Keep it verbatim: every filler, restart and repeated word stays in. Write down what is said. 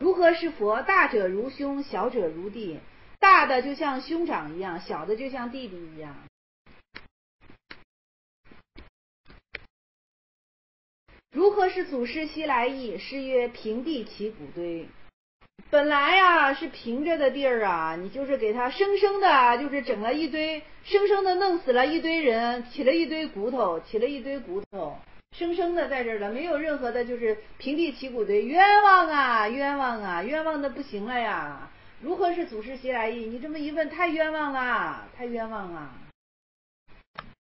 如何是佛？大者如兄，小者如弟。大的就像兄长一样，小的就像弟弟一样。如何是祖师西来意？师曰：平地起骨堆。本来呀是平着的地儿啊，你就是给他生生的，就是整了一堆，生生的弄死了一堆人，起了一堆骨头，起了一堆骨头，生生的在这儿了，没有任何的，就是平地起骨堆，冤枉啊，冤枉啊，冤枉的不行了呀！如何是祖师西来意？你这么一问，太冤枉了，太冤枉了。